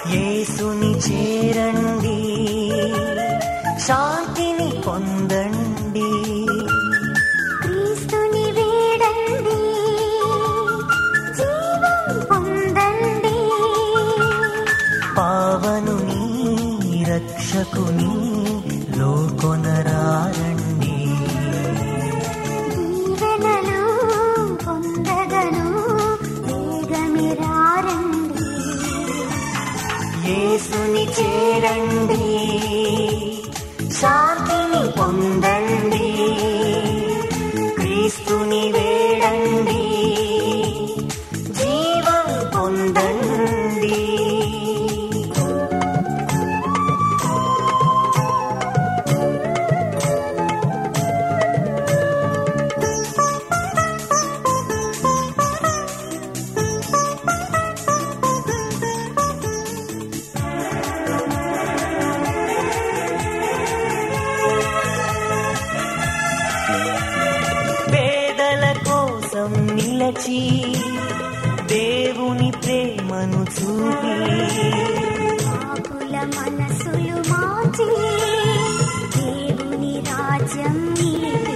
యేసుని చేరండి, శాంతిని పొందండి. క్రీస్తుని వేడండి, జీవం పొందండి. పావనుని రక్షకుని లోకొనరారండి. దీవెనలు పొందగను వేగమిరారండి. యేసుని చేరండి, శాంతిని పొందండి. క్రీస్తుని వేడండి, జీవం పొందండి. పేదల కోసం నిలచి దేవుని ప్రేమను చూపి, పాపుల మనసులు మార్చి దేవుని రాజ్యం నిలిపి,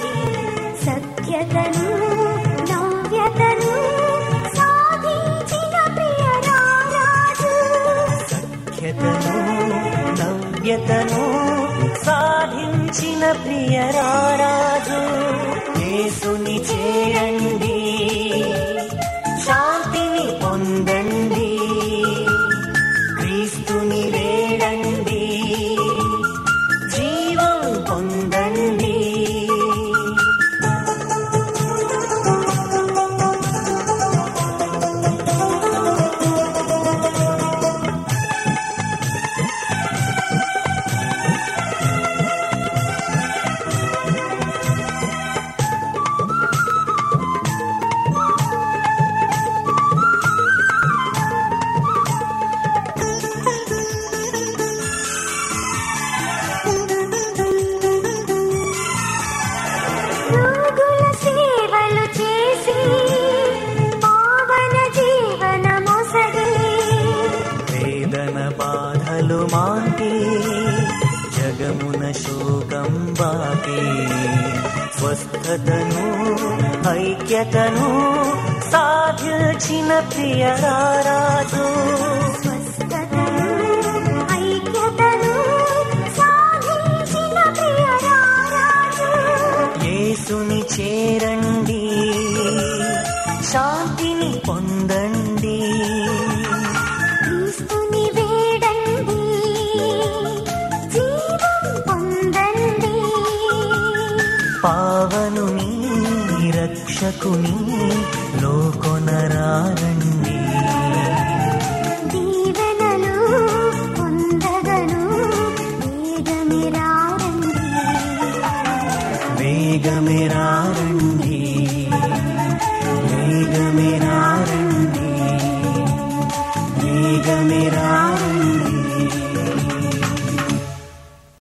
సత్యతను నవ్యతను సాధించిన ప్రియరారాజు. సఖ్యతను నవ్యతను సాధించిన ప్రియరారాజు. యేసుని చేరండి, శాంతిని పొందండి. క్రీస్తుని వేడండి, జీవం పొందండి. రోగుల సేవలు చేసి పావన జీవనమొసగి, వేదన బాధలు మాకి జగమున శోకం బాకి, స్వస్థతను ఐక్యతను సాధించిన ప్రియరారాజు. స్వస్థతను ఐక్యతను సాధించిన ప్రియరారాజు. యేసుని చేరండి, శాంతిని పొందండి. క్రీస్తుని వేడండి, జీవం పొందండి. పావనుని రక్షకుని లోకొనరారండి. దీవెనలు పొందగను వేగమిరారండి. వేగమిరారండి, వేగమిరారండి, వేగమిరారండి.